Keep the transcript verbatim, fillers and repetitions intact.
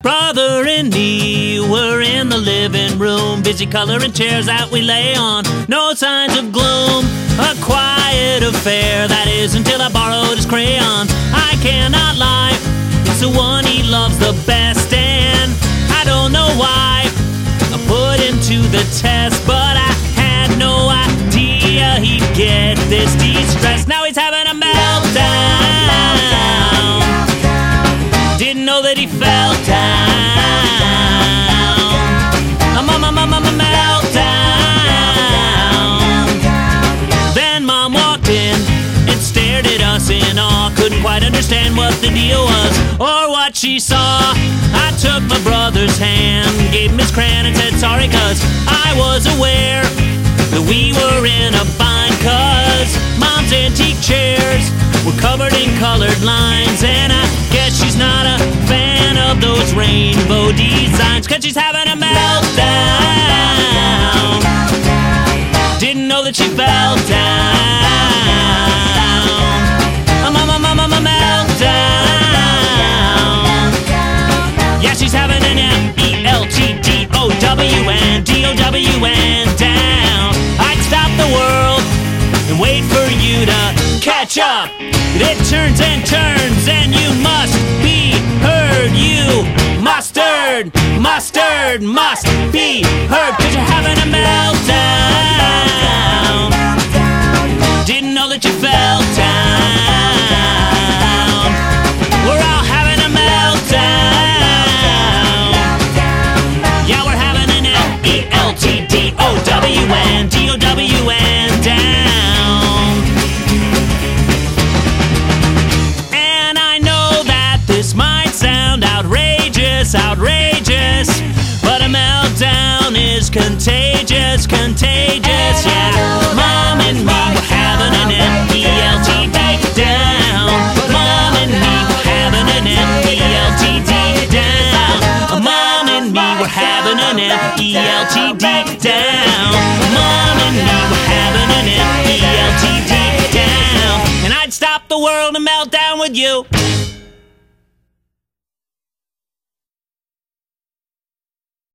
Brother and me were in the living room, busy coloring chairs that we lay on. No signs of gloom, a quiet affair, that is until I borrowed his crayon. I cannot lie, it's the one he loves the best, and I don't know why I put him to the test, but I had no idea he'd get this de-stressed. Now he's having a meltdown, didn't know that he fell down. I'm on my mama meltdown. Then Mom walked in and stared at us in awe. Couldn't quite understand what the deal was or what she saw. I took my brother's hand, gave him his crayon and said sorry, cause I was aware that we were in a bind, cause Mom's antique chairs were covered in colored lines, and I guess she's not a fan of those rainbow designs, cause she's having a meltdown. Didn't know that she fell down. I'm on my mama meltdown. Yeah, she's having an M E L T D O W N D O W N down. I'd stop the world and wait for you to catch up. It turns and turns and you must be heard. You mustard, mustard, must be heard, cause you're having a meltdown. Didn't know that you fell down. We're all having a meltdown. Yeah, we're having an M E L T D O W N D O W N down. And I know that this might sound outrageous, outrageous, but a meltdown is contagious, contagious, yeah. Mom and me were having an M E L T D down. Mom and me were having an M E L T D down. Mom and me were having an M E L T D down. Mom and me were having an M E L T D down. And I'd stop the world and melt down with you.